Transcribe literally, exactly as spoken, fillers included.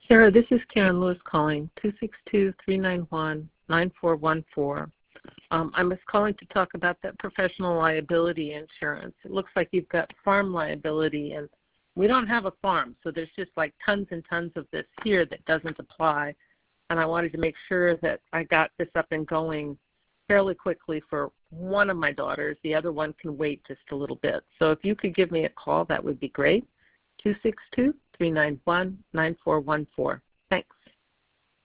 Sarah, this is Karen Lewis calling, two six two, three nine one, nine four one four. Um, I was calling to talk about that professional liability insurance. It looks like you've got farm liability, and we don't have a farm, so there's just like tons and tons of this here that doesn't apply. And I wanted to make sure that I got this up and going fairly quickly for one of my daughters. The other one can wait just a little bit. So if you could give me a call, that would be great. two six two, three nine one, nine four one four.